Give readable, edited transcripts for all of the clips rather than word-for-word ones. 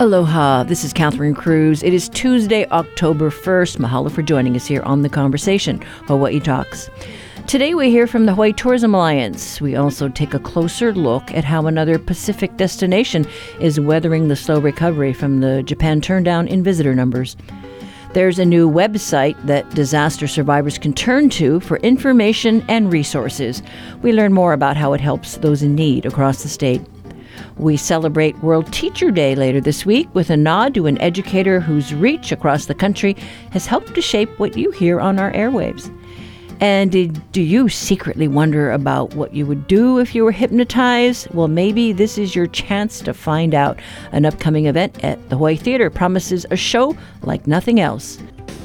Aloha, this is Catherine Cruz. It is Tuesday, October 1st. Mahalo for joining us here on The Conversation, Hawaii Talks. Today we hear from the Hawaii Tourism Alliance. We also take a closer look at how another Pacific destination is weathering the slow recovery from the Japan turndown in visitor numbers. There's a new website that disaster survivors can turn to for information and resources. We learn more about how it helps those in need across the state. We celebrate World Teacher Day later this week with a nod to an educator whose reach across the country has helped to shape what you hear on our airwaves. And do you secretly wonder about what you would do if you were hypnotized? Well, maybe this is your chance to find out. An upcoming event at the Hawaii Theater promises a show like nothing else.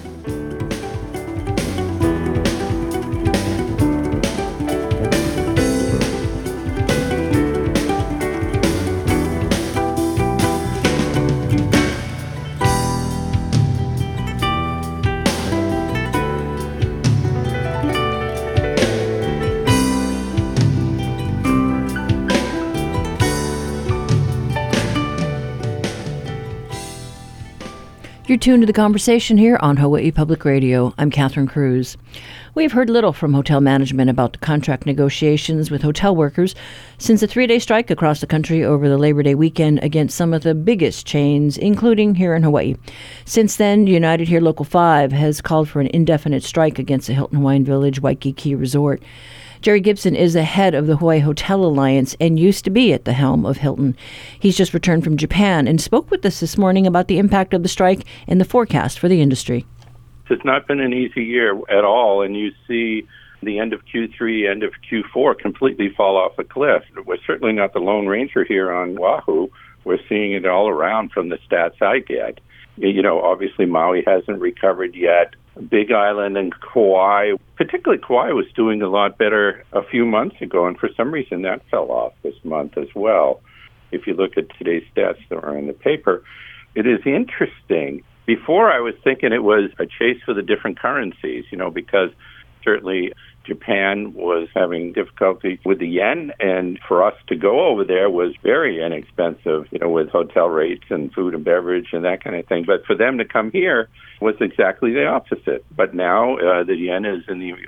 You're tuned to The Conversation here on Hawaii Public Radio. I'm Catherine Cruz. We've heard little from hotel management about the contract negotiations with hotel workers since a 3-day strike across the country over the Labor Day weekend against some of the biggest chains, including here in Hawaii. Since then, United Here Local 5 has called for an indefinite strike against the Hilton Hawaiian Village Waikiki Resort. Jerry Gibson is the head of the Hawaii Hotel Alliance and used to be at the helm of Hilton. He's just returned from Japan and spoke with us this morning about the impact of the strike and the forecast for the industry. It's not been an easy year at all, and you see the end of Q3, end of Q4 completely fall off a cliff. We're certainly not the Lone Ranger here on Oahu. We're seeing it all around from the stats I get. You know, obviously Maui hasn't recovered yet. Big Island and Kauai, particularly Kauai, was doing a lot better a few months ago, and for some reason that fell off this month as well. If you look at today's stats that are in the paper, it is interesting. Before I was thinking it was a chase for the different currencies, because certainly Japan was having difficulty with the yen, and for us to go over there was very inexpensive, with hotel rates and food and beverage and that kind of thing. But for them to come here was exactly the opposite. But now the yen is in the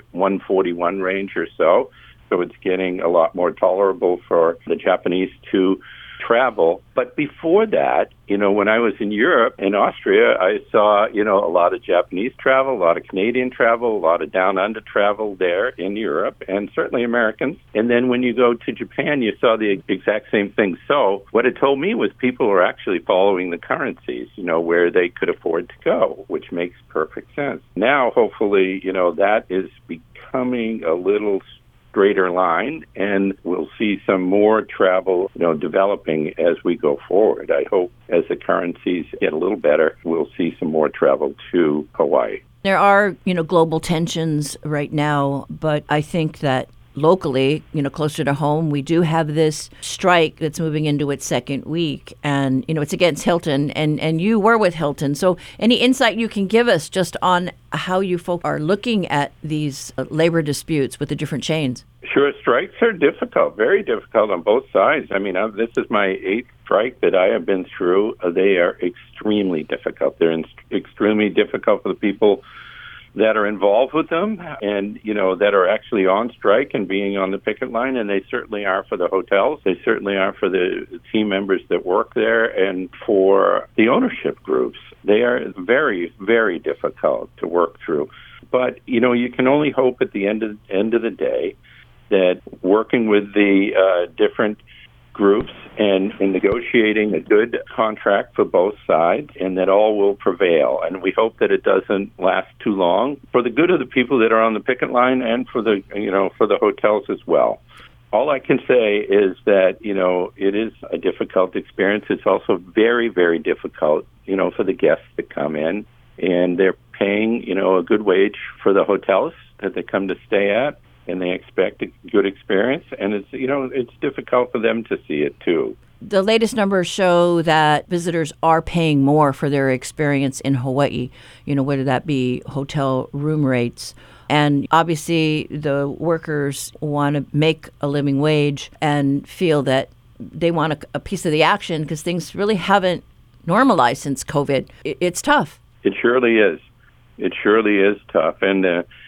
141 range or so it's getting a lot more tolerable for the Japanese to travel. But before that, when I was in Europe, in Austria, I saw, a lot of Japanese travel, a lot of Canadian travel, a lot of down under travel there in Europe, and certainly Americans. And then when you go to Japan, you saw the exact same thing. So what it told me was people are actually following the currencies, where they could afford to go, which makes perfect sense. Now, hopefully, that is becoming a little straighter line, and we'll see some more travel, developing as we go forward. I hope as the currencies get a little better, we'll see some more travel to Hawaii. There are, global tensions right now, but I think that locally, closer to home, we do have this strike that's moving into its second week, and, it's against Hilton, and you were with Hilton. So any insight you can give us just on how you folk are looking at these labor disputes with the different chains? Sure, strikes are difficult, very difficult on both sides. I mean, this is my 8th strike that I have been through. They are extremely difficult. They're extremely difficult for the people that are involved with them and, that are actually on strike and being on the picket line, and they certainly are for the hotels. They certainly are for the team members that work there and for the ownership groups. They are very, very difficult to work through. But, you can only hope at the end of the day that working with the different groups and in negotiating a good contract for both sides, and that all will prevail. And we hope that it doesn't last too long for the good of the people that are on the picket line and for the for the hotels as well. All I can say is that it is a difficult experience. It's also very, very difficult for the guests that come in, and they're paying a good wage for the hotels that they come to stay at, and they expect a good experience, and it's difficult for them to see it too. The latest numbers show that visitors are paying more for their experience in Hawaii, whether that be hotel room rates. And obviously the workers want to make a living wage and feel that they want a piece of the action because things really haven't normalized since COVID. It's tough. It surely is. It surely is tough. And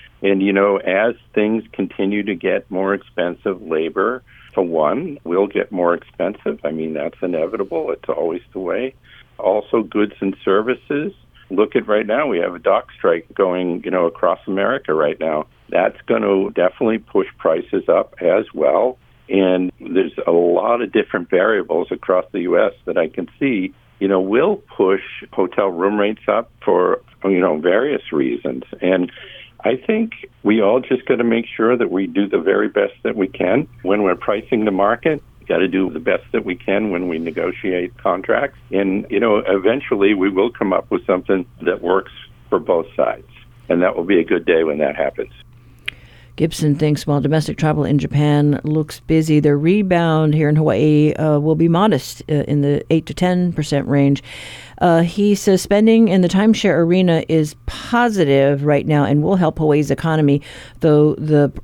as things continue to get more expensive, labor, for one, will get more expensive. I mean, that's inevitable. It's always the way. Also, goods and services. Look at right now, we have a dock strike going, across America right now. That's going to definitely push prices up as well. And there's a lot of different variables across the U.S. that I can see, will push hotel room rates up for, various reasons. And I think we all just got to make sure that we do the very best that we can when we're pricing the market. Got to do the best that we can when we negotiate contracts. And, eventually we will come up with something that works for both sides. And that will be a good day when that happens. Gibson thinks while domestic travel in Japan looks busy, the rebound here in Hawaii will be modest in the 8 to 10% range. He says spending in the timeshare arena is positive right now and will help Hawaii's economy, though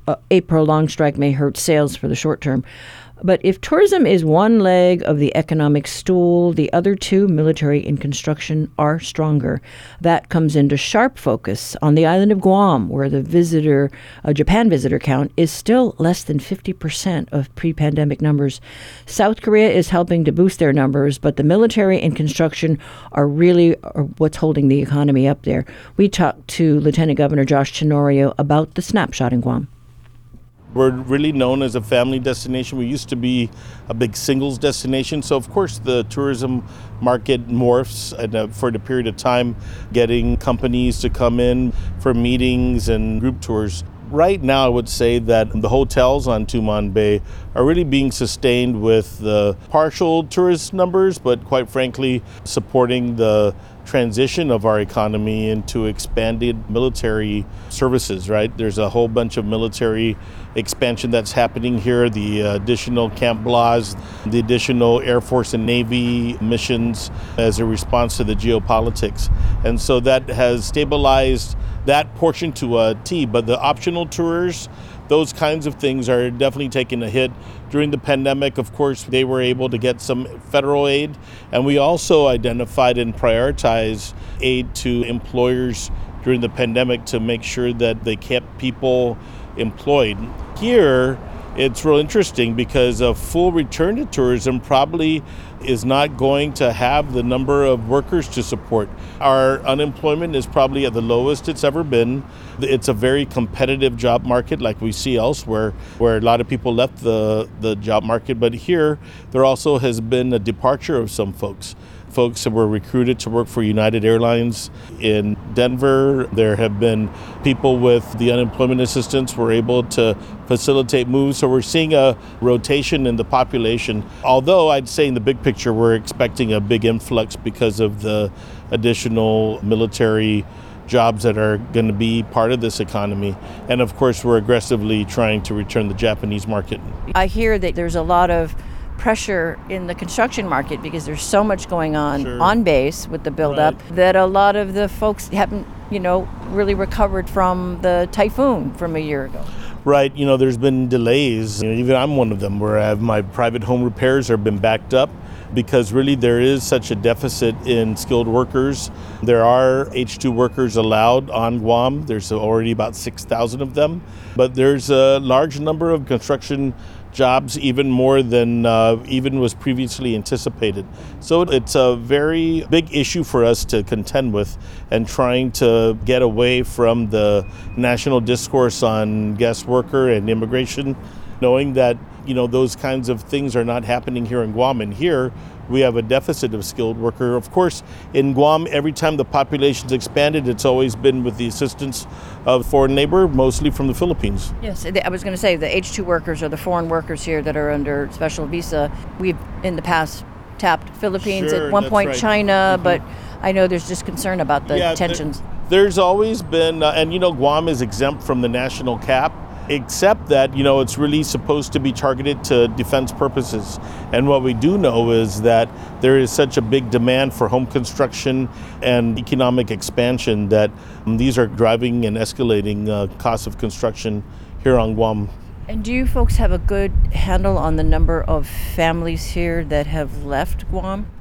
a prolonged strike may hurt sales for the short term. But if tourism is one leg of the economic stool, the other two, military and construction, are stronger. That comes into sharp focus on the island of Guam, where the Japan visitor count is still less than 50% of pre-pandemic numbers. South Korea is helping to boost their numbers, but the military and construction are really what's holding the economy up there. We talked to Lieutenant Governor Josh Tenorio about the snapshot in Guam. We're really known as a family destination. We used to be a big singles destination. So, of course, the tourism market morphs for the period of time, getting companies to come in for meetings and group tours. Right now, I would say that the hotels on Tumon Bay are really being sustained with the partial tourist numbers, but quite frankly, supporting the transition of our economy into expanded military services, right? There's a whole bunch of military expansion that's happening here, the additional Camp Blas, the additional Air Force and Navy missions as a response to the geopolitics. And so that has stabilized that portion to a T, but the optional tours, those kinds of things are definitely taking a hit. During the pandemic, of course, they were able to get some federal aid, and we also identified and prioritized aid to employers during the pandemic to make sure that they kept people employed. Here, it's real interesting because a full return to tourism probably is not going to have the number of workers to support. Our unemployment is probably at the lowest it's ever been. It's a very competitive job market like we see elsewhere, where a lot of people left the job market. But here, there also has been a departure of some folks. Folks that were recruited to work for United Airlines in Denver. There have been people with the unemployment assistance were able to facilitate moves. So we're seeing a rotation in the population. Although I'd say in the big picture, we're expecting a big influx because of the additional military jobs that are going to be part of this economy. And of course, we're aggressively trying to return the Japanese market. I hear that there's a lot of pressure in the construction market because there's so much going on base with the buildup that a lot of the folks haven't, really recovered from the typhoon from a year ago. Right, there's been delays. Even I'm one of them where I have my private home repairs have been backed up because really there is such a deficit in skilled workers. There are H-2 workers allowed on Guam. There's already about 6,000 of them, but there's a large number of construction jobs, even more than even was previously anticipated. So it's a very big issue for us to contend with and trying to get away from the national discourse on guest worker and immigration, knowing that, those kinds of things are not happening here in Guam. And here we have a deficit of skilled worker. Of course, in Guam, every time the population's expanded, it's always been with the assistance of foreign labor, mostly from the Philippines. Yes, I was going to say the H-2 workers are the foreign workers here that are under special visa. We've in the past tapped Philippines, at one point China, but I know there's just concern about the tensions. There's always been, and Guam is exempt from the national cap, except that, it's really supposed to be targeted to defense purposes. And what we do know is that there is such a big demand for home construction and economic expansion that these are driving and escalating costs of construction here on Guam. And do you folks have a good handle on the number of families here that have left Guam?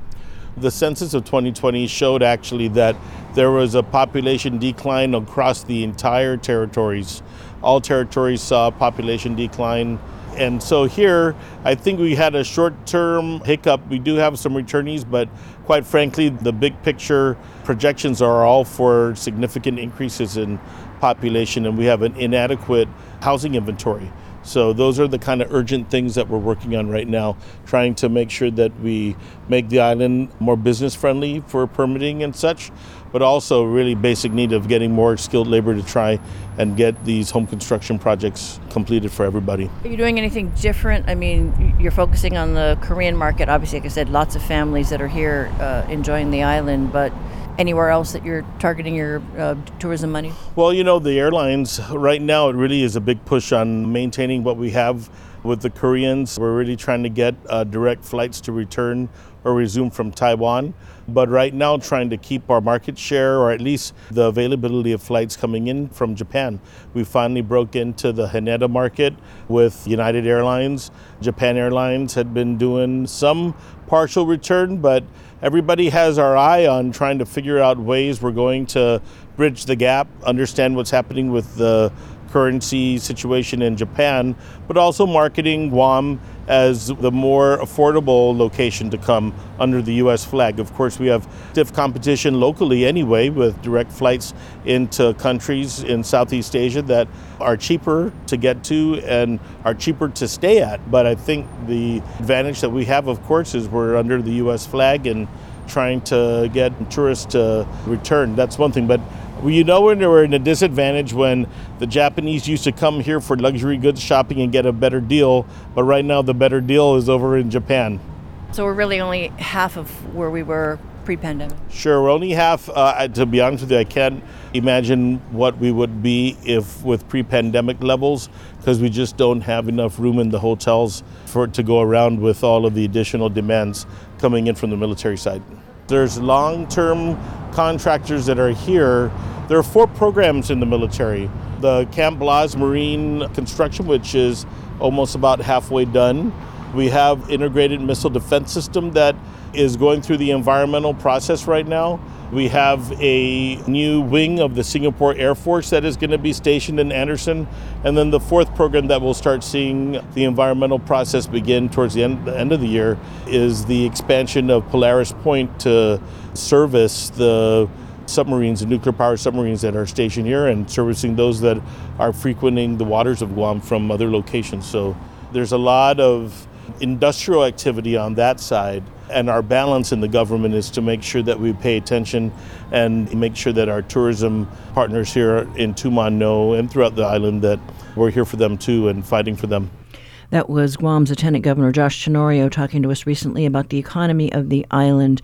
The census of 2020 showed actually that there was a population decline across the entire territories. All territories saw population decline. And so here, I think we had a short-term hiccup. We do have some returnees, but quite frankly, the big picture projections are all for significant increases in population, and we have an inadequate housing inventory. So those are the kind of urgent things that we're working on right now, trying to make sure that we make the island more business friendly for permitting and such, but also really basic need of getting more skilled labor to try and get these home construction projects completed for everybody. Are you doing anything different? I mean, you're focusing on the Korean market. Obviously, like I said, lots of families that are here enjoying the island, but anywhere else that you're targeting your tourism money? Well, the airlines, right now it really is a big push on maintaining what we have with the Koreans. We're really trying to get direct flights to return or resume from Taiwan. But right now trying to keep our market share, or at least the availability of flights coming in from Japan. We finally broke into the Haneda market with United Airlines. Japan Airlines had been doing some partial return, but everybody has our eye on trying to figure out ways we're going to bridge the gap, understand what's happening with the currency situation in Japan, but also marketing Guam as the more affordable location to come under the U.S. flag. Of course, we have stiff competition locally anyway with direct flights into countries in Southeast Asia that are cheaper to get to and are cheaper to stay at. But I think the advantage that we have, of course, is we're under the U.S. flag and trying to get tourists to return. That's one thing. But when we're in a disadvantage when the Japanese used to come here for luxury goods shopping and get a better deal, but right now the better deal is over in Japan. So we're really only half of where we were pre-pandemic. Sure, we're only half. To be honest with you, I can't imagine what we would be if with pre-pandemic levels, because we just don't have enough room in the hotels for it to go around with all of the additional demands coming in from the military side. There's long-term contractors that are here. There are 4 programs in the military. The Camp Blas Marine Construction, which is almost about halfway done. We have integrated missile defense system that is going through the environmental process right now. We have a new wing of the Singapore Air Force that is going to be stationed in Anderson. And then the 4th program that we'll start seeing the environmental process begin towards the end of the year is the expansion of Polaris Point to service the submarines, the nuclear power submarines that are stationed here, and servicing those that are frequenting the waters of Guam from other locations. So there's a lot of industrial activity on that side. And our balance in the government is to make sure that we pay attention and make sure that our tourism partners here in Tumon know and throughout the island that we're here for them too and fighting for them. That was Guam's Lieutenant Governor Josh Tenorio talking to us recently about the economy of the island.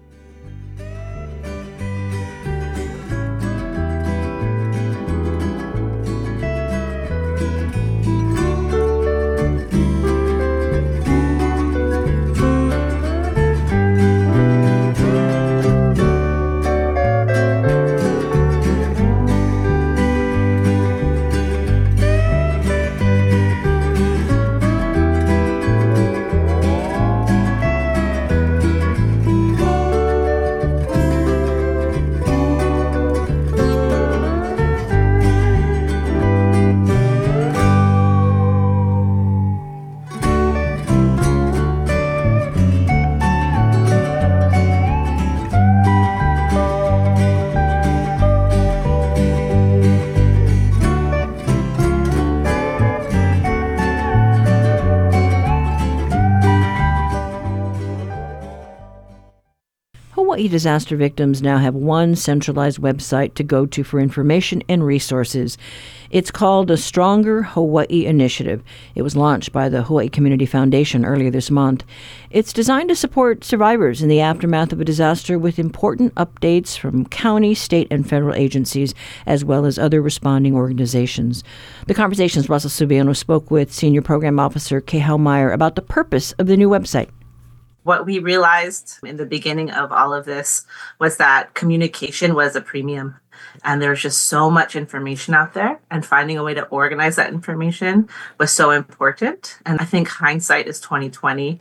Hawaii disaster victims now have one centralized website to go to for information and resources. It's called the Stronger Hawaii Initiative. It was launched by the Hawaii Community Foundation earlier this month. It's designed to support survivors in the aftermath of a disaster with important updates from county, state, and federal agencies, as well as other responding organizations. The Conversation's Russell Subiono spoke with Senior Program Officer Kehau Meyer about the purpose of the new website. What we realized in the beginning of all of this was that communication was a premium. And there's just so much information out there, and finding a way to organize that information was so important. And I think hindsight is 2020.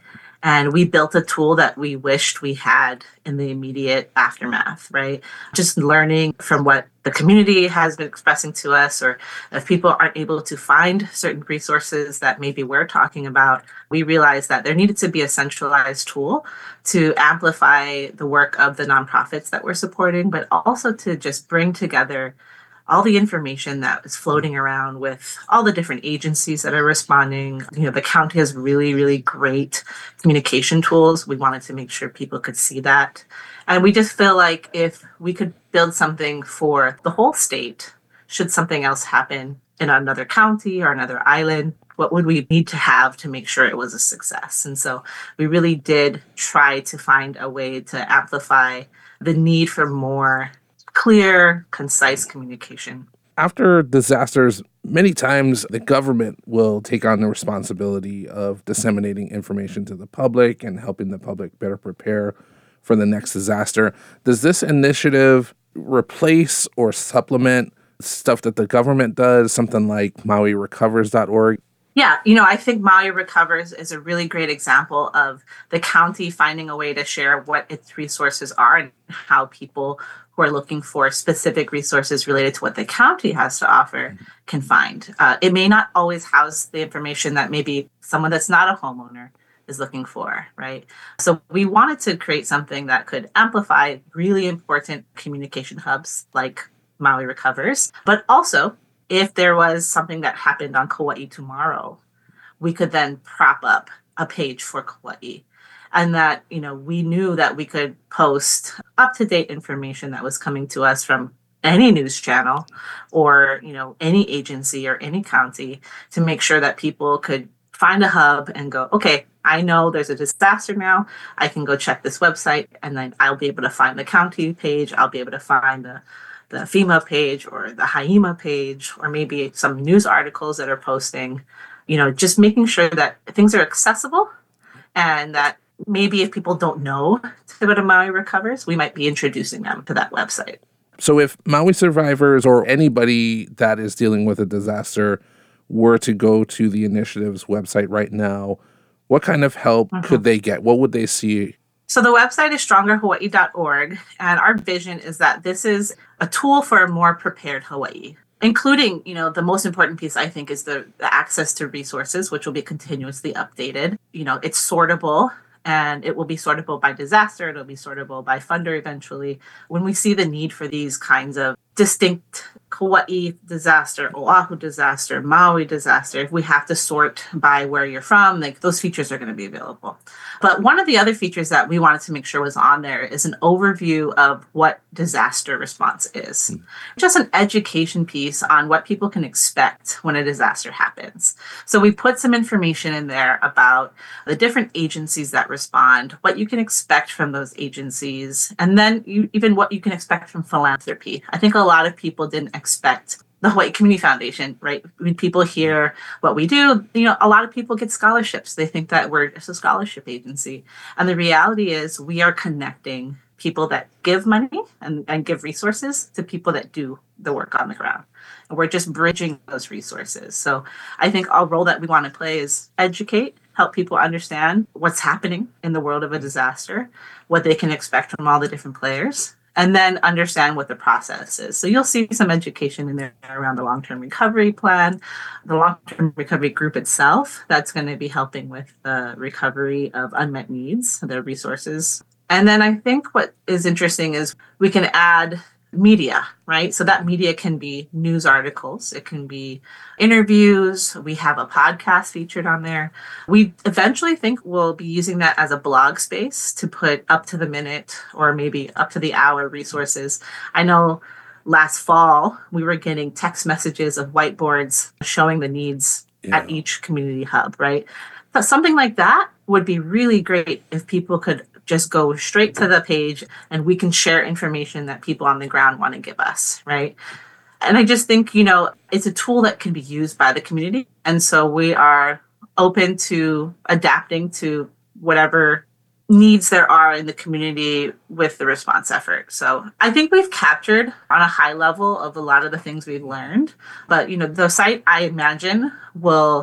And we built a tool that we wished we had in the immediate aftermath, right? Just learning from what the community has been expressing to us, or if people aren't able to find certain resources that maybe we're talking about, we realized that there needed to be a centralized tool to amplify the work of the nonprofits that we're supporting, but also to just bring together all the information that is floating around with all the different agencies that are responding. The county has really, really great communication tools. We wanted to make sure people could see that. And we just feel like if we could build something for the whole state, should something else happen in another county or another island, what would we need to have to make sure it was a success? And so we really did try to find a way to amplify the need for more clear, concise communication. After disasters, many times the government will take on the responsibility of disseminating information to the public and helping the public better prepare for the next disaster. Does this initiative replace or supplement stuff that the government does, something like MauiRecovers.org? Yeah, I think Maui Recovers is a really great example of the county finding a way to share what its resources are and how people who are looking for specific resources related to what the county has to offer can find. It may not always house the information that maybe someone that's not a homeowner is looking for, right? So we wanted to create something that could amplify really important communication hubs like Maui Recovers, but also if there was something that happened on Kauai tomorrow, we could then prop up a page for Kauai. And that, we knew that we could post up-to-date information that was coming to us from any news channel or, any agency or any county to make sure that people could find a hub and go, okay, I know there's a disaster now. I can go check this website and then I'll be able to find the county page. I'll be able to find the FEMA page or the HIEMA page, or maybe some news articles that are posting, just making sure that things are accessible and that maybe if people don't know to go to Maui Recovers, we might be introducing them to that website. So if Maui survivors or anybody that is dealing with a disaster were to go to the initiative's website right now, what kind of help could they get? What would they see? So the website is strongerhawaii.org, and our vision is that this is a tool for a more prepared Hawaii, including, the most important piece, I think, is the access to resources, which will be continuously updated. It's sortable, and it will be sortable by disaster. It'll be sortable by funder eventually. When we see the need for these kinds of distinct Kauai disaster, Oahu disaster, Maui disaster, if we have to sort by where you're from, those features are going to be available. But one of the other features that we wanted to make sure was on there is an overview of what disaster response is. Just an education piece on what people can expect when a disaster happens. So we put some information in there about the different agencies that respond, what you can expect from those agencies, and then even what you can expect from philanthropy. I think a lot of people didn't expect the Hawaii Community Foundation, right? When people hear what we do, a lot of people get scholarships. They think that we're just a scholarship agency. And the reality is we are connecting people that give money and give resources to people that do the work on the ground. And we're just bridging those resources. So I think our role that we want to play is educate, help people understand what's happening in the world of a disaster, what they can expect from all the different players, and then understand what the process is. So you'll see some education in there around the long-term recovery plan, the long-term recovery group itself, that's going to be helping with the recovery of unmet needs, the resources. And then I think what is interesting is we can add media, right? So that media can be news articles, it can be interviews. We have a podcast featured on there. We eventually think we'll be using that as a blog space to put up to the minute or maybe up to the hour resources. I know last fall we were getting text messages of whiteboards showing the needs at each community hub, right? But something like that would be really great if people could just go straight to the page and we can share information that people on the ground want to give us, right? And I just think, it's a tool that can be used by the community. And so we are open to adapting to whatever needs there are in the community with the response effort. So I think we've captured on a high level of a lot of the things we've learned. But, the site, I imagine, will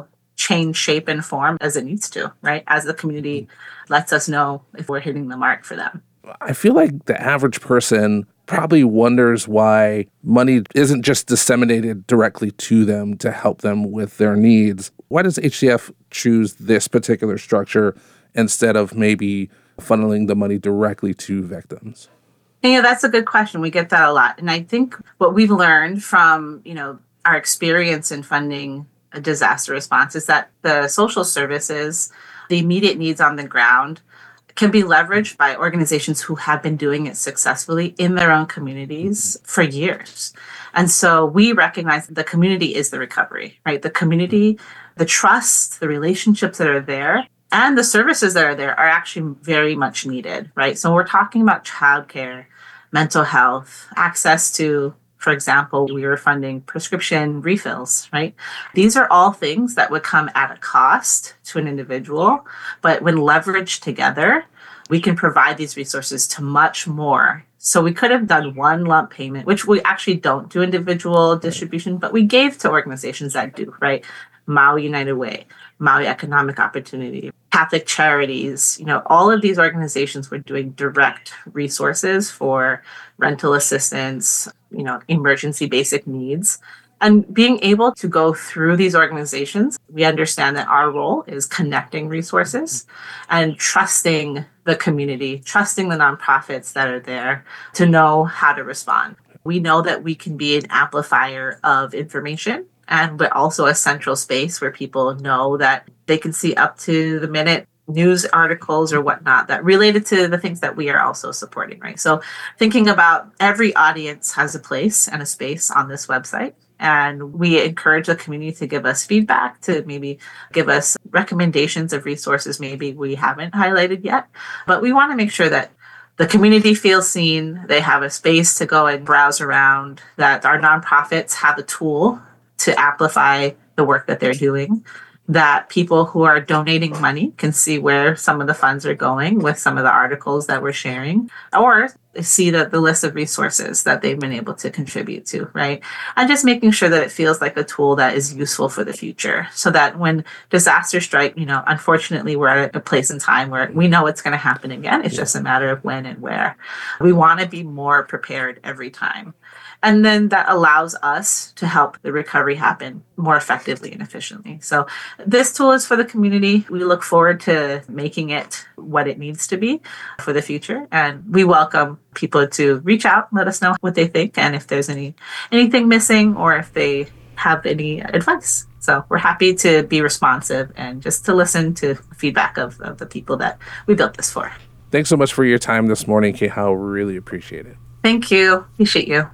change shape and form as it needs to, right? As the community lets us know if we're hitting the mark for them. I feel like the average person probably wonders why money isn't just disseminated directly to them to help them with their needs. Why does HCF choose this particular structure instead of maybe funneling the money directly to victims? That's a good question. We get that a lot. And I think what we've learned from, our experience in funding a disaster response is that the social services, the immediate needs on the ground, can be leveraged by organizations who have been doing it successfully in their own communities for years. And so we recognize that the community is the recovery, right? The community, the trust, the relationships that are there, and the services that are there are actually very much needed, right? So we're talking about childcare, mental health, access to, for example, we were funding prescription refills, right? These are all things that would come at a cost to an individual, but when leveraged together, we can provide these resources to much more. So we could have done one lump payment, which we actually don't do individual distribution, but we gave to organizations that do, right? Maui United Way, Maui Economic Opportunity, Catholic Charities, all of these organizations were doing direct resources for rental assistance, emergency basic needs. And being able to go through these organizations, we understand that our role is connecting resources and trusting the community, trusting the nonprofits that are there to know how to respond. We know that we can be an amplifier of information, but also a central space where people know that they can see up to the minute news articles or whatnot that related to the things that we are also supporting, right? So thinking about every audience has a place and a space on this website. And we encourage the community to give us feedback, to maybe give us recommendations of resources maybe we haven't highlighted yet. But we want to make sure that the community feels seen, they have a space to go and browse around, that our nonprofits have a tool to amplify the work that they're doing, that people who are donating money can see where some of the funds are going with some of the articles that we're sharing, or see the list of resources that they've been able to contribute to, right? And just making sure that it feels like a tool that is useful for the future, so that when disasters strike, unfortunately, we're at a place in time where we know it's going to happen again. It's just a matter of when and where. We want to be more prepared every time. And then that allows us to help the recovery happen more effectively and efficiently. So this tool is for the community. We look forward to making it what it needs to be for the future. And we welcome people to reach out, let us know what they think, and if there's anything missing or if they have any advice. So we're happy to be responsive and just to listen to feedback of the people that we built this for. Thanks so much for your time this morning, Kehau. Really appreciate it. Thank you. Appreciate you.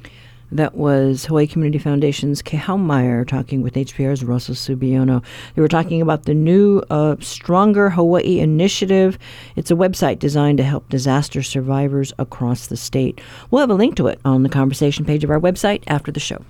That was Hawaii Community Foundation's Kehau Meyer talking with HPR's Russell Subiono. They were talking about the new Stronger Hawaii initiative. It's a website designed to help disaster survivors across the state. We'll have a link to it on the conversation page of our website after the show.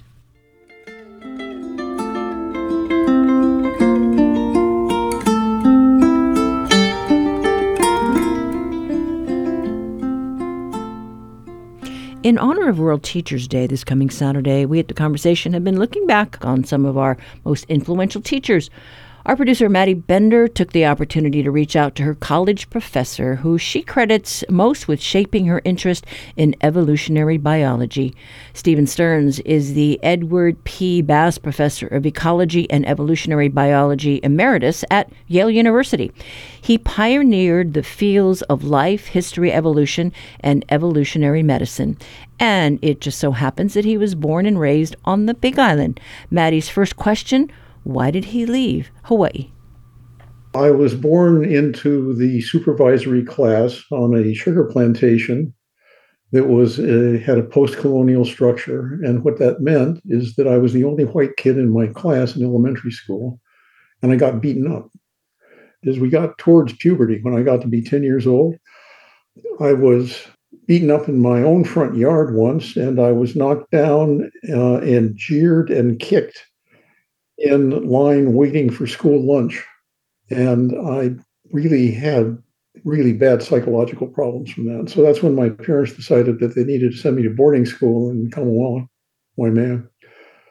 In honor of World Teachers Day this coming Saturday, we at The Conversation have been looking back on some of our most influential teachers. Our producer, Maddie Bender, took the opportunity to reach out to her college professor, who she credits most with shaping her interest in evolutionary biology. Stephen Stearns is the Edward P. Bass Professor of Ecology and Evolutionary Biology Emeritus at Yale University. He pioneered the fields of life, history, evolution, and evolutionary medicine. And it just so happens that he was born and raised on the Big Island. Maddie's first question: why did he leave Hawaii? I was born into the supervisory class on a sugar plantation that had a post-colonial structure. And what that meant is that I was the only white kid in my class in elementary school, and I got beaten up. As we got towards puberty, when I got to be 10 years old, I was beaten up in my own front yard once, and I was knocked down and jeered and kicked in line waiting for school lunch. And I really had really bad psychological problems from that. So that's when my parents decided that they needed to send me to boarding school in Kamawala, Waimea.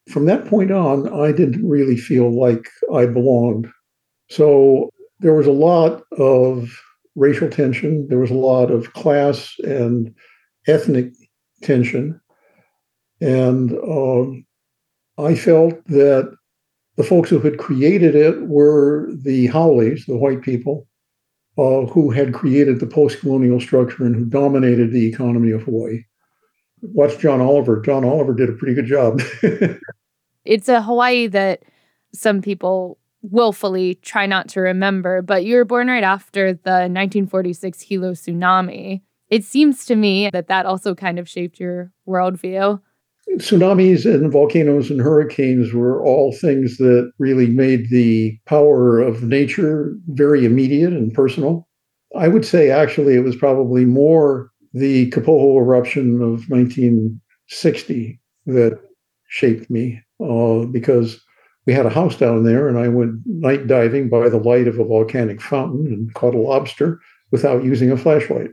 From that point on, I didn't really feel like I belonged. So there was a lot of racial tension. There was a lot of class and ethnic tension. And I felt that the folks who had created it were the Haoles, the white people, who had created the post-colonial structure and who dominated the economy of Hawaii. Watch John Oliver. John Oliver did a pretty good job. It's a Hawaii that some people willfully try not to remember, but you were born right after the 1946 Hilo tsunami. It seems to me that that also kind of shaped your worldview. Tsunamis and volcanoes and hurricanes were all things that really made the power of nature very immediate and personal. I would say actually it was probably more the Kapoho eruption of 1960 that shaped me because we had a house down there and I went night diving by the light of a volcanic fountain and caught a lobster without using a flashlight.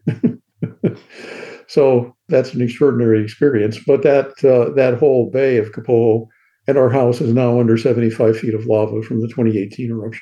So that's an extraordinary experience. But that whole bay of Kapoho and our house is now under 75 feet of lava from the 2018 eruption.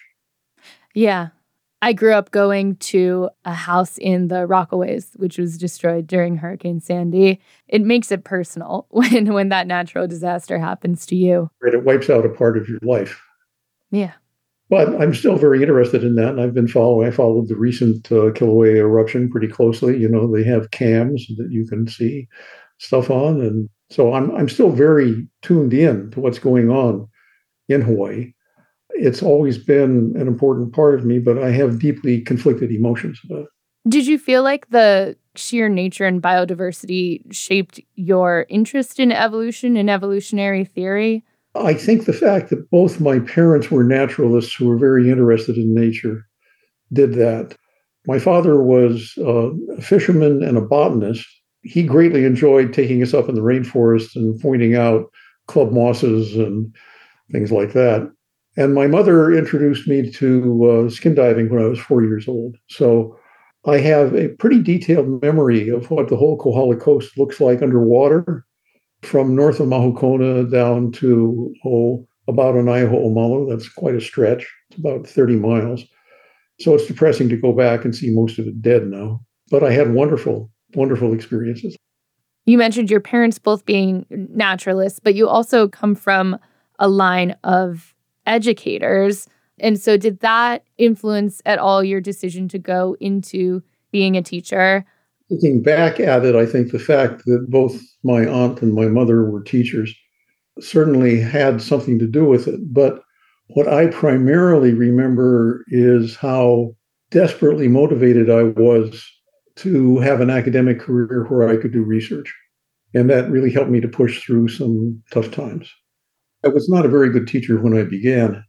Yeah. I grew up going to a house in the Rockaways, which was destroyed during Hurricane Sandy. It makes it personal when that natural disaster happens to you. Right, it wipes out a part of your life. Yeah. But I'm still very interested in that. And I followed the recent Kilauea eruption pretty closely. You know, they have cams that you can see stuff on. And so I'm still very tuned in to what's going on in Hawaii. It's always been an important part of me, but I have deeply conflicted emotions about it. Did you feel like the sheer nature and biodiversity shaped your interest in evolution and evolutionary theory? I think the fact that both my parents were naturalists who were very interested in nature did that. My father was a fisherman and a botanist. He greatly enjoyed taking us up in the rainforest and pointing out club mosses and things like that. And my mother introduced me to skin diving when I was 4 years old. So I have a pretty detailed memory of what the whole Kohala Coast looks like underwater, from north of Mahukona down to about Anaia-Ho'omalo. That's quite a stretch. It's about 30 miles. So it's depressing to go back and see most of it dead now. But I had wonderful, wonderful experiences. You mentioned your parents both being naturalists, but you also come from a line of educators. And so did that influence at all your decision to go into being a teacher? Looking back at it, I think the fact that both my aunt and my mother were teachers certainly had something to do with it. But what I primarily remember is how desperately motivated I was to have an academic career where I could do research. And that really helped me to push through some tough times. I was not a very good teacher when I began.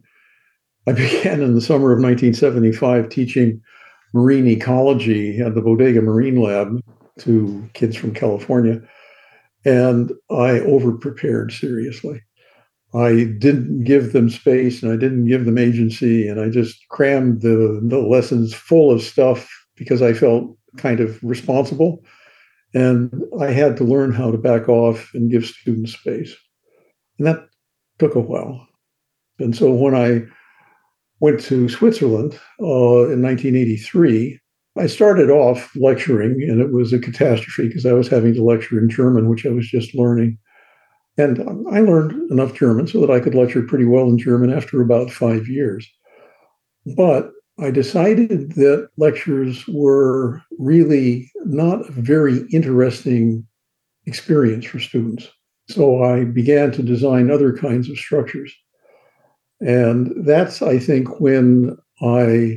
I began in the summer of 1975 teaching marine ecology at the Bodega Marine Lab to kids from California. And I overprepared seriously. I didn't give them space and I didn't give them agency. And I just crammed the lessons full of stuff because I felt kind of responsible. And I had to learn how to back off and give students space. And that took a while. And so when I went to Switzerland in 1983, I started off lecturing, and it was a catastrophe because I was having to lecture in German, which I was just learning. And I learned enough German so that I could lecture pretty well in German after about 5 years. But I decided that lectures were really not a very interesting experience for students. So I began to design other kinds of structures. And that's, I think, when I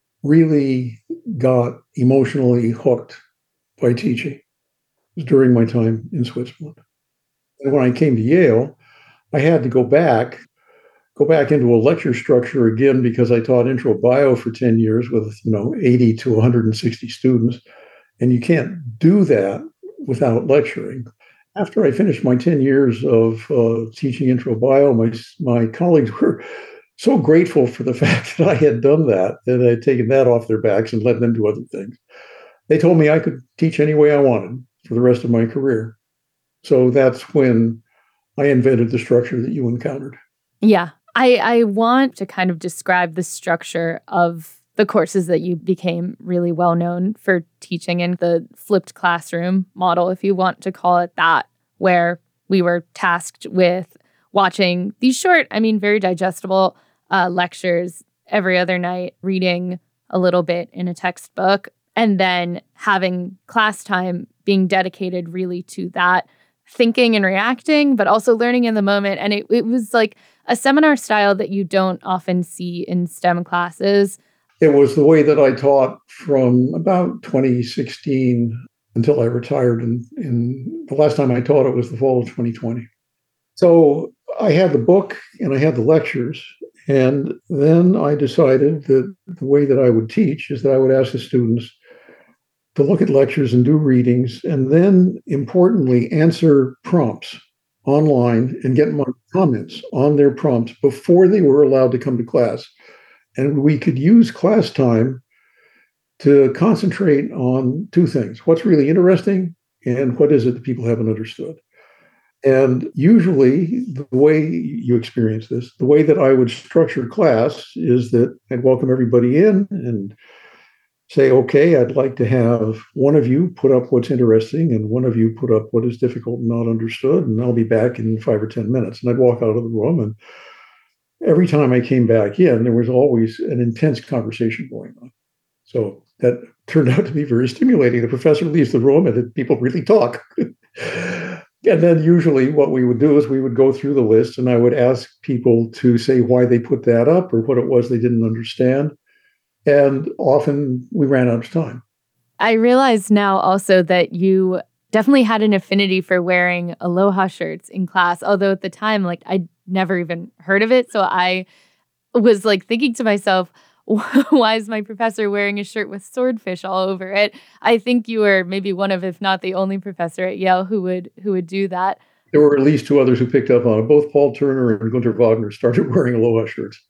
really got emotionally hooked by teaching. It was during my time in Switzerland. And when I came to Yale, I had to go back into a lecture structure again because I taught intro bio for 10 years with 80 to 160 students. And you can't do that without lecturing. After I finished my 10 years of teaching intro bio, my colleagues were so grateful for the fact that I had done that I had taken that off their backs and let them do other things. They told me I could teach any way I wanted for the rest of my career. So that's when I invented the structure that you encountered. Yeah. I want to kind of describe the structure of the courses that you became really well known for teaching in, the flipped classroom model, if you want to call it that, where we were tasked with watching these short, very digestible lectures every other night, reading a little bit in a textbook, and then having class time being dedicated really to that, thinking and reacting, but also learning in the moment. And it was like a seminar style that you don't often see in STEM classes. It was the way that I taught from about 2016 until I retired. And the last time I taught, it was the fall of 2020. So I had the book and I had the lectures. And then I decided that the way that I would teach is that I would ask the students to look at lectures and do readings, and then, importantly, answer prompts online and get my comments on their prompts before they were allowed to come to class. And we could use class time to concentrate on two things: what's really interesting and what is it that people haven't understood. And usually the way you experience this, the way that I would structure class is that I'd welcome everybody in and say, okay, I'd like to have one of you put up what's interesting and one of you put up what is difficult and not understood, and I'll be back in 5 or 10 minutes. And I'd walk out of the room, and every time I came back in, there was always an intense conversation going on. So that turned out to be very stimulating. The professor leaves the room and people really talk. And then usually what we would do is we would go through the list and I would ask people to say why they put that up or what it was they didn't understand. And often we ran out of time. I realize now also that you definitely had an affinity for wearing Aloha shirts in class, although at the time, I'd never even heard of it. So I was thinking to myself, why is my professor wearing a shirt with swordfish all over it? I think you were maybe one of, if not the only professor at Yale who would do that. There were at least two others who picked up on it. Both Paul Turner and Gunther Wagner started wearing Aloha shirts.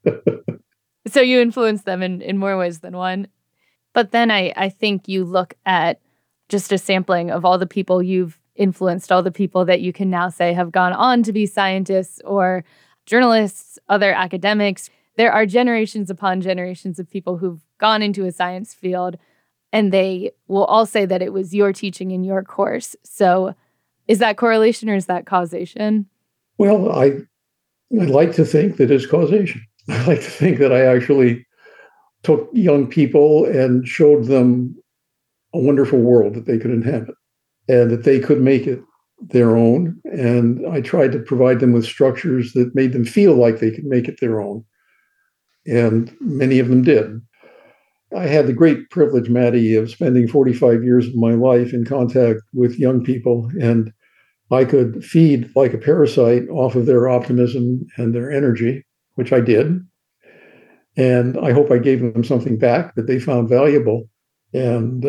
So you influenced them in more ways than one. But then I think you look at just a sampling of all the people you've influenced, all the people that you can now say have gone on to be scientists or journalists, other academics. There are generations upon generations of people who've gone into a science field, and they will all say that it was your teaching in your course. So is that correlation or is that causation? Well, I like to think that it's causation. I like to think that I actually took young people and showed them a wonderful world that they could inhabit and that they could make it their own. And I tried to provide them with structures that made them feel like they could make it their own. And many of them did. I had the great privilege, Maddie, of spending 45 years of my life in contact with young people, and I could feed like a parasite off of their optimism and their energy, which I did. And I hope I gave them something back that they found valuable. And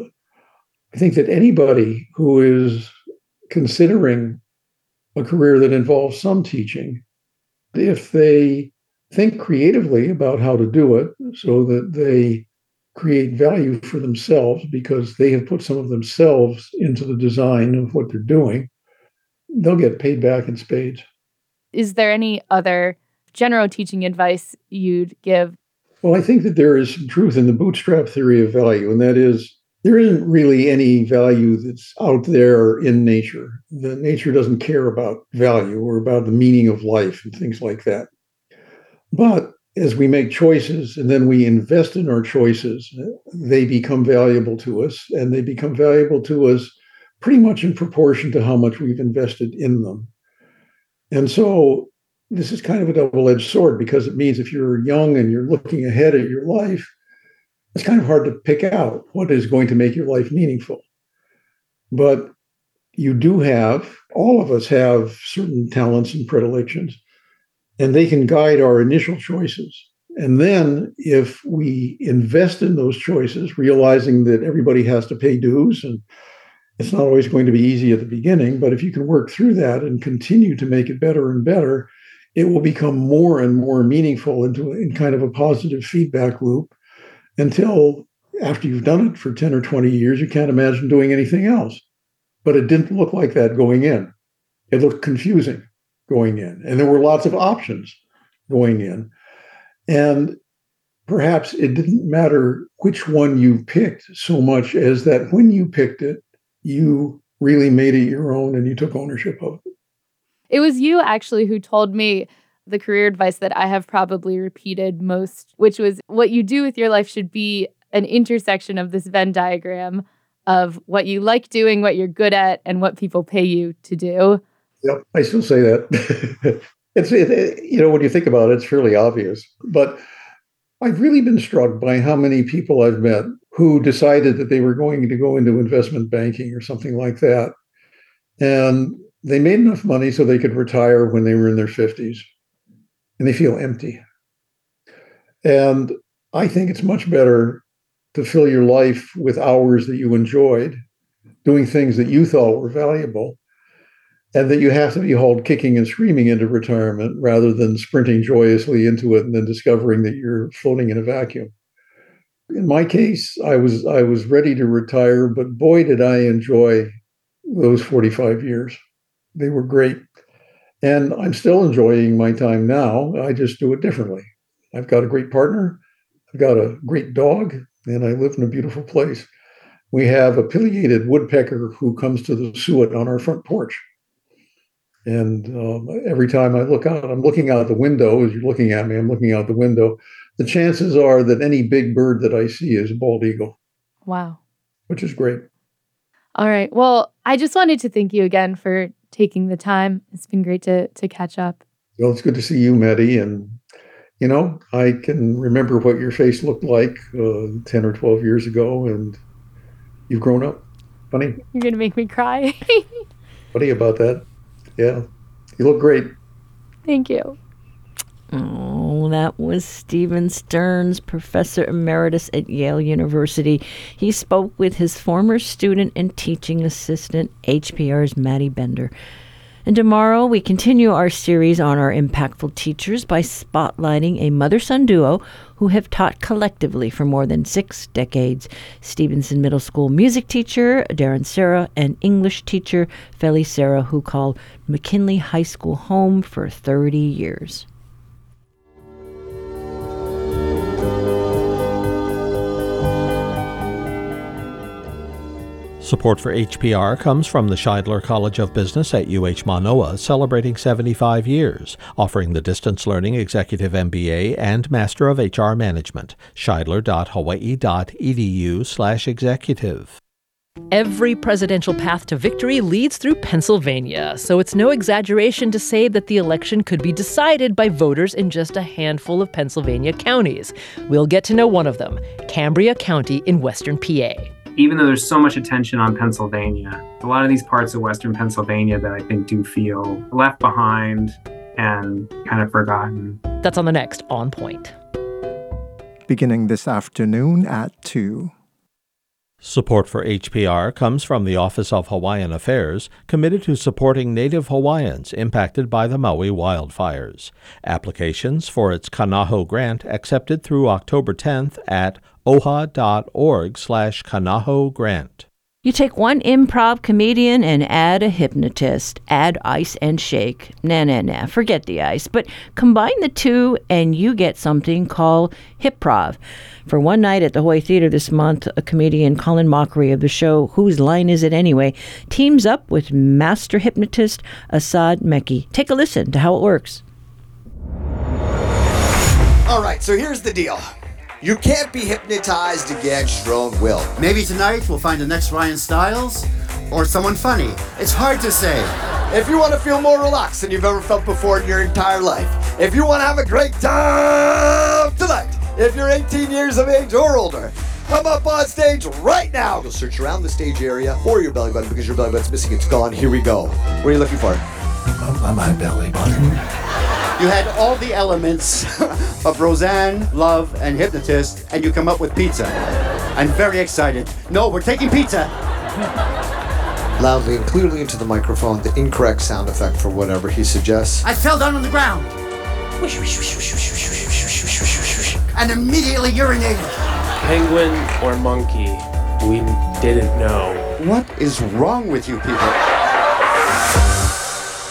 I think that anybody who is considering a career that involves some teaching, if they think creatively about how to do it so that they create value for themselves because they have put some of themselves into the design of what they're doing, they'll get paid back in spades. Is there any other general teaching advice you'd give? Well, I think that there is some truth in the bootstrap theory of value, and that is there isn't really any value that's out there in nature. The nature doesn't care about value or about the meaning of life and things like that. But as we make choices and then we invest in our choices, they become valuable to us, and they become valuable to us pretty much in proportion to how much we've invested in them. And so this is kind of a double-edged sword because it means if you're young and you're looking ahead at your life, it's kind of hard to pick out what is going to make your life meaningful. But you do have, all of us have certain talents and predilections, and they can guide our initial choices. And then if we invest in those choices, realizing that everybody has to pay dues and it's not always going to be easy at the beginning, but if you can work through that and continue to make it better and better, it will become more and more meaningful in kind of a positive feedback loop until after you've done it for 10 or 20 years, you can't imagine doing anything else. But it didn't look like that going in. It looked confusing going in, and there were lots of options going in. And perhaps it didn't matter which one you picked so much as that when you picked it, you really made it your own and you took ownership of it. It was you actually who told me the career advice that I have probably repeated most, which was what you do with your life should be an intersection of this Venn diagram of what you like doing, what you're good at, and what people pay you to do. Yep, I still say that. When you think about it, it's fairly obvious. But I've really been struck by how many people I've met who decided that they were going to go into investment banking or something like that. And they made enough money so they could retire when they were in their 50s. And they feel empty. And I think it's much better to fill your life with hours that you enjoyed, doing things that you thought were valuable, and that you have to be hauled kicking and screaming into retirement rather than sprinting joyously into it and then discovering that you're floating in a vacuum. In my case, I was ready to retire, but boy, did I enjoy those 45 years. They were great. And I'm still enjoying my time now. I just do it differently. I've got a great partner. I've got a great dog, and I live in a beautiful place. We have a pileated woodpecker who comes to the suet on our front porch. And every time I look out, I'm looking out the window. As you're looking at me, I'm looking out the window. The chances are that any big bird that I see is a bald eagle. Wow. Which is great. All right. Well, I just wanted to thank you again for taking the time. It's been great to catch up. Well, it's good to see you, Maddie. And, I can remember what your face looked like 10 or 12 years ago, and you've grown up. Funny. You're going to make me cry. Funny about that. Yeah. You look great. Thank you. Oh, that was Stephen Stearns, Professor Emeritus at Yale University. He spoke with his former student and teaching assistant, HPR's Maddie Bender. And tomorrow we continue our series on our impactful teachers by spotlighting a mother-son duo who have taught collectively for more than 6 decades. Stevenson Middle School music teacher Darren Serra and English teacher Feli Serra, who called McKinley High School home for 30 years. Support for HPR comes from the Scheidler College of Business at UH Manoa, celebrating 75 years, offering the Distance Learning Executive MBA and Master of HR Management. Scheidler.hawaii.edu/executive. Every presidential path to victory leads through Pennsylvania, so it's no exaggeration to say that the election could be decided by voters in just a handful of Pennsylvania counties. We'll get to know one of them, Cambria County in western PA. Even though there's so much attention on Pennsylvania, a lot of these parts of western Pennsylvania that I think do feel left behind and kind of forgotten. That's on the next On Point. Beginning this afternoon at 2. Support for HPR comes from the Office of Hawaiian Affairs, committed to supporting Native Hawaiians impacted by the Maui wildfires. Applications for its Kanaho grant accepted through October 10th at oha.org/Kanaho grant. You take one improv comedian and add a hypnotist, add ice and shake. Nah, forget the ice. But combine the two and you get something called Hipprov. For one night at the Hawaii Theater this month, a comedian, Colin Mockery of the show Whose Line Is It Anyway, teams up with master hypnotist Assad Meki. Take a listen to how it works. All right, so here's the deal. You can't be hypnotized against your own will. Maybe tonight we'll find the next Ryan Stiles or someone funny. It's hard to say. If you want to feel more relaxed than you've ever felt before in your entire life, if you want to have a great time tonight, if you're 18 years of age or older, come up on stage right now. You'll search around the stage area for your belly button because your belly button's missing. It's gone. Here we go. What are you looking for? My belly button. You had all the elements of Roseanne, Love, and Hypnotist, and you come up with pizza. I'm very excited. No, we're taking pizza. Loudly and clearly into the microphone, the incorrect sound effect for whatever he suggests. I fell down on the ground. And immediately urinated. Penguin or monkey? We didn't know. What is wrong with you people?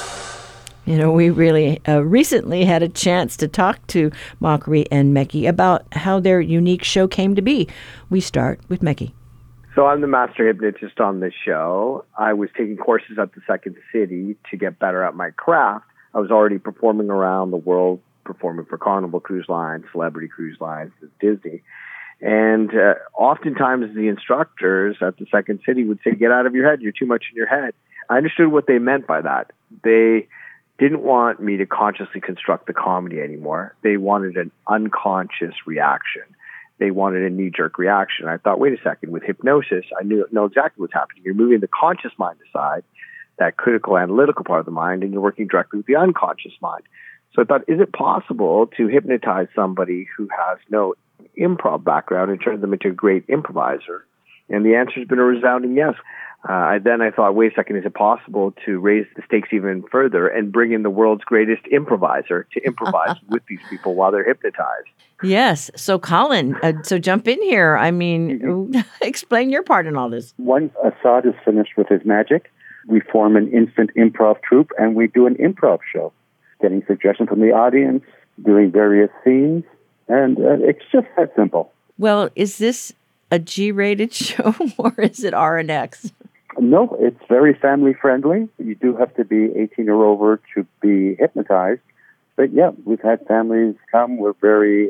You know, we really recently had a chance to talk to Mockery and Meki about how their unique show came to be. We start with Meki. So I'm the master hypnotist on this show. I was taking courses at the Second City to get better at my craft. I was already performing around the world, performing for Carnival Cruise Lines, Celebrity Cruise Lines, Disney. And oftentimes the instructors at the Second City would say, get out of your head, you're too much in your head. I understood what they meant by that. They didn't want me to consciously construct the comedy anymore. They wanted an unconscious reaction. They wanted a knee-jerk reaction. I thought, wait a second, with hypnosis, I know exactly what's happening. You're moving the conscious mind aside, that critical analytical part of the mind, and you're working directly with the unconscious mind. So I thought, is it possible to hypnotize somebody who has no improv background and turn them into a great improviser? And the answer has been a resounding yes. Then I thought, wait a second, is it possible to raise the stakes even further and bring in the world's greatest improviser to improvise with these people while they're hypnotized? Yes. So, Colin, so jump in here. I mean, explain your part in all this. Once Assad is finished with his magic, we form an instant improv troupe and we do an improv show, getting suggestions from the audience, doing various scenes, and it's just that simple. Well, is this a G-rated show or is it R&X? No, it's very family-friendly. You do have to be 18 or over to be hypnotized. But yeah, we've had families come. We're very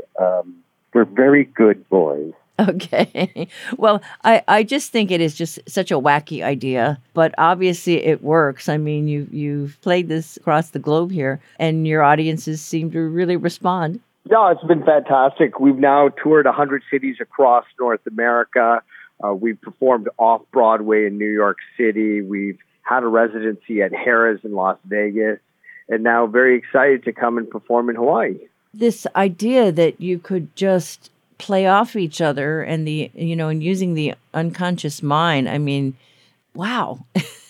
good boys. Okay. Well, I just think it is just such a wacky idea, but obviously it works. I mean, you've played this across the globe here, and your audiences seem to really respond. Yeah, it's been fantastic. We've now toured 100 cities across North America. We've performed off-Broadway in New York City. We've had a residency at Harrah's in Las Vegas, and now very excited to come and perform in Hawaii. This idea that you could just play off each other and and using the unconscious mind. I mean, wow.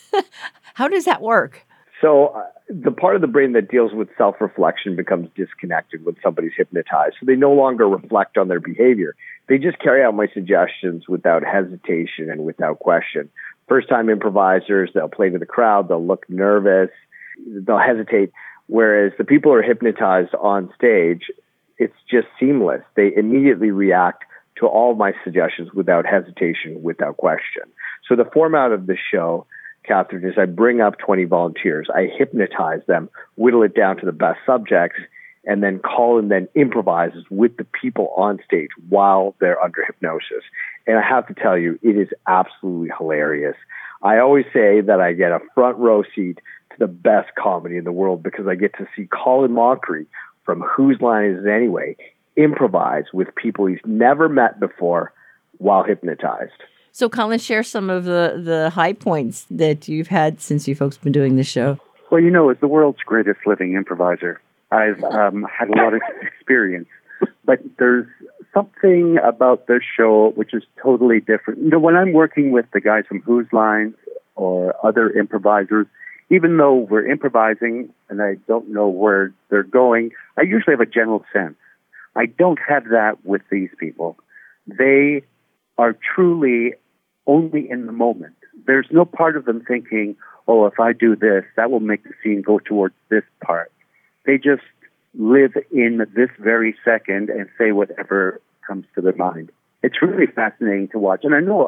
How does that work? So the part of the brain that deals with self-reflection becomes disconnected when somebody's hypnotized. So they no longer reflect on their behavior. They just carry out my suggestions without hesitation and without question. First-time improvisers, they'll play to the crowd, they'll look nervous, they'll hesitate. Whereas the people who are hypnotized on stage, it's just seamless. They immediately react to all my suggestions without hesitation, without question. So the format of the show, Catherine, is I bring up 20 volunteers. I hypnotize them, whittle it down to the best subjects, and then Colin then improvises with the people on stage while they're under hypnosis. And I have to tell you, it is absolutely hilarious. I always say that I get a front row seat to the best comedy in the world because I get to see Colin Mockery from Whose Line Is It Anyway improvise with people he's never met before while hypnotized. So, Colin, share some of the high points that you've had since you folks been doing this show. Well, as the world's greatest living improviser, I've had a lot of experience. But there's something about this show which is totally different. When I'm working with the guys from Whose Lines or other improvisers, even though we're improvising and I don't know where they're going, I usually have a general sense. I don't have that with these people. They are truly only in the moment. There's no part of them thinking, oh, if I do this, that will make the scene go towards this part. They just live in this very second and say whatever comes to their mind. It's really fascinating to watch. And I know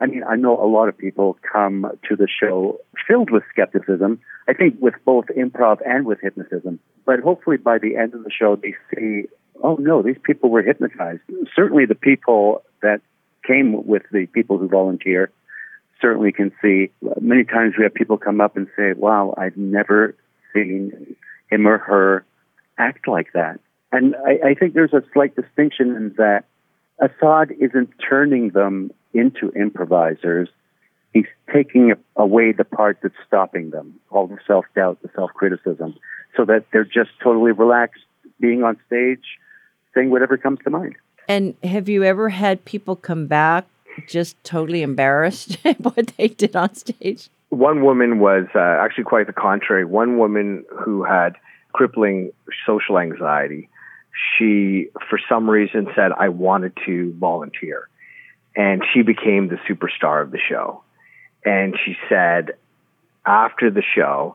a lot of people come to the show filled with skepticism, I think with both improv and with hypnotism. But hopefully by the end of the show, they see, oh no, these people were hypnotized. Certainly the people that came with the people who volunteer certainly can see. Many times we have people come up and say, wow, I've never seen him or her act like that. And I think there's a slight distinction in that Assad isn't turning them into improvisers. He's taking away the part that's stopping them, all the self-doubt, the self-criticism, so that they're just totally relaxed, being on stage, saying whatever comes to mind. And have you ever had people come back just totally embarrassed at what they did on stage? One woman was actually quite the contrary. One woman who had crippling social anxiety, she, for some reason, said, I wanted to volunteer. And she became the superstar of the show. And she said, after the show,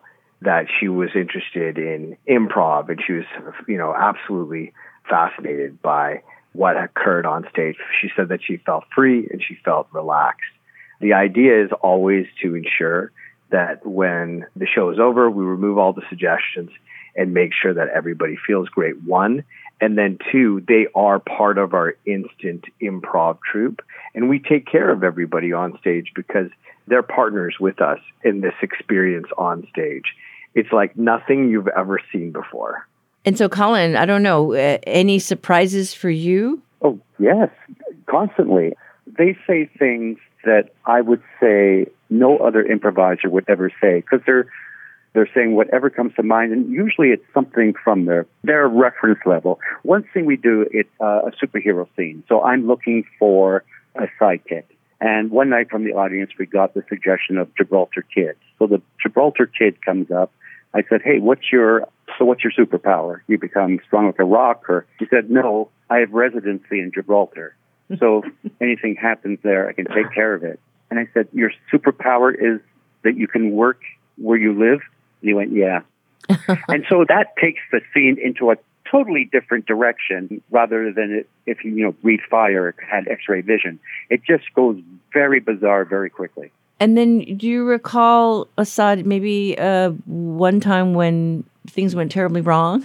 that she was interested in improv, and she was, absolutely fascinated by what occurred on stage. She said that she felt free and she felt relaxed. The idea is always to ensure that when the show is over, we remove all the suggestions and make sure that everybody feels great, one. And then two, they are part of our instant improv troupe. And we take care of everybody on stage because they're partners with us in this experience on stage. It's like nothing you've ever seen before. And so, Colin, I don't know, any surprises for you? Oh, yes, constantly. They say things that I would say no other improviser would ever say, because they're saying whatever comes to mind, and usually it's something from their reference level. One thing we do, it's a superhero scene. So I'm looking for a sidekick. And one night from the audience, we got the suggestion of Gibraltar Kid. So the Gibraltar Kid comes up. I said, hey, what's your superpower? You become strong like a rock? Or he said, no, I have residency in Gibraltar. So if anything happens there, I can take care of it. And I said, your superpower is that you can work where you live? And he went, yeah. And so that takes the scene into a totally different direction rather than if you breathe fire, had X-ray vision. It just goes very bizarre very quickly. And then do you recall, Asad, maybe one time when things went terribly wrong?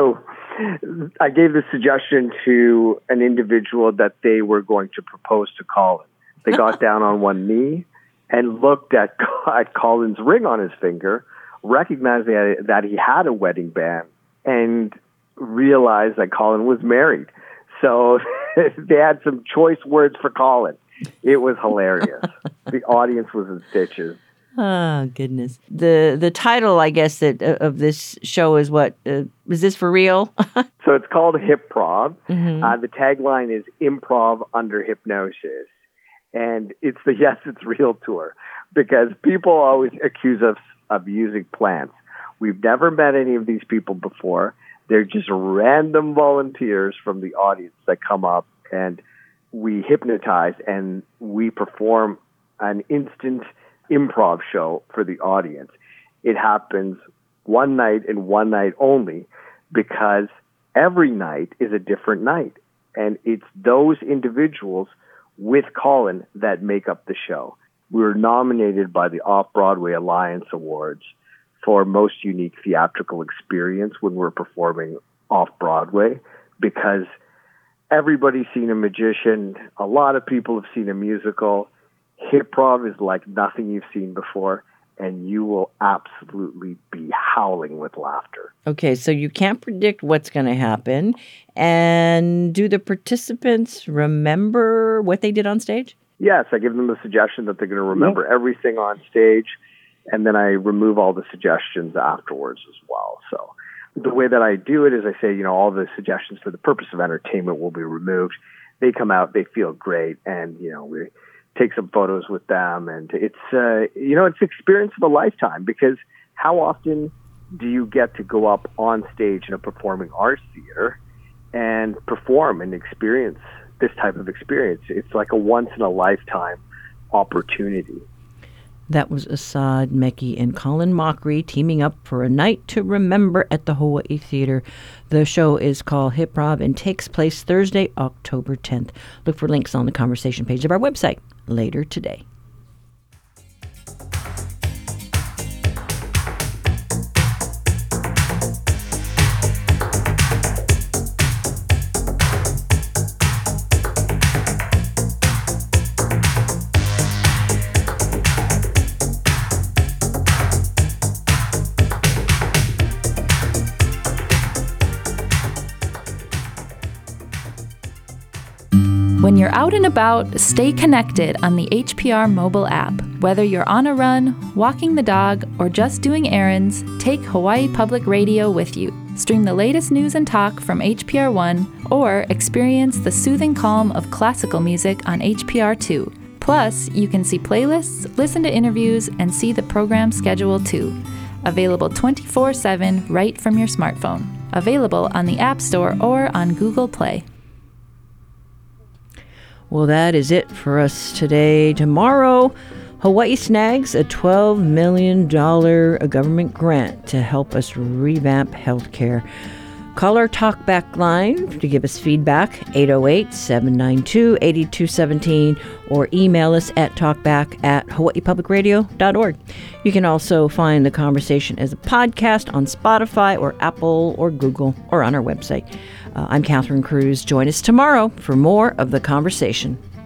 I gave the suggestion to an individual that they were going to propose to Colin. They got down on one knee and looked at Colin's ring on his finger, recognizing that he had a wedding band, and realized that Colin was married. So they had some choice words for Colin. It was hilarious. The audience was in stitches. Oh, goodness. The title, I guess, of this show is what? Is this for real? So it's called Hipprov. Mm-hmm. The tagline is Improv Under Hypnosis. And it's the Yes, It's Real tour, because people always accuse us of using plants. We've never met any of these people before. They're just random volunteers from the audience that come up, and we hypnotize and we perform an instant improv show for the audience. It happens one night and one night only, because every night is a different night. And it's those individuals with Colin that make up the show. We were nominated by the Off-Broadway Alliance Awards for Most Unique Theatrical Experience when we're performing off-Broadway, because everybody's seen a magician. A lot of people have seen a musical. Hipprov is like nothing you've seen before, and you will absolutely be howling with laughter. Okay, so you can't predict what's going to happen. And do the participants remember what they did on stage? Yes, I give them the suggestion that they're going to remember everything on stage, and then I remove all the suggestions afterwards as well. So the way that I do it is I say, all the suggestions for the purpose of entertainment will be removed. They come out, they feel great, and, we take some photos with them. And it's, it's the experience of a lifetime, because how often do you get to go up on stage in a performing arts theater and perform and experience this type of experience? It's like a once-in-a-lifetime opportunity. That was Asad Mekki and Colin Mochrie teaming up for a night to remember at the Hawaii Theater. The show is called Hipprov and takes place Thursday, October 10th. Look for links on the conversation page of our website later today. When you're out and about, stay connected on the HPR mobile app. Whether you're on a run, walking the dog, or just doing errands, take Hawaii Public Radio with you. Stream the latest news and talk from HPR One, or experience the soothing calm of classical music on HPR 2. Plus, you can see playlists, listen to interviews, and see the program schedule too. Available 24/7 right from your smartphone. Available on the App Store or on Google Play. Well, that is it for us today. Tomorrow, Hawaii snags a $12 million government grant to help us revamp healthcare. Call our talkback line to give us feedback, 808-792-8217, or email us at talkback@hawaiipublicradio.org. You can also find the conversation as a podcast on Spotify or Apple or Google or on our website. I'm Catherine Cruz. Join us tomorrow for more of the conversation.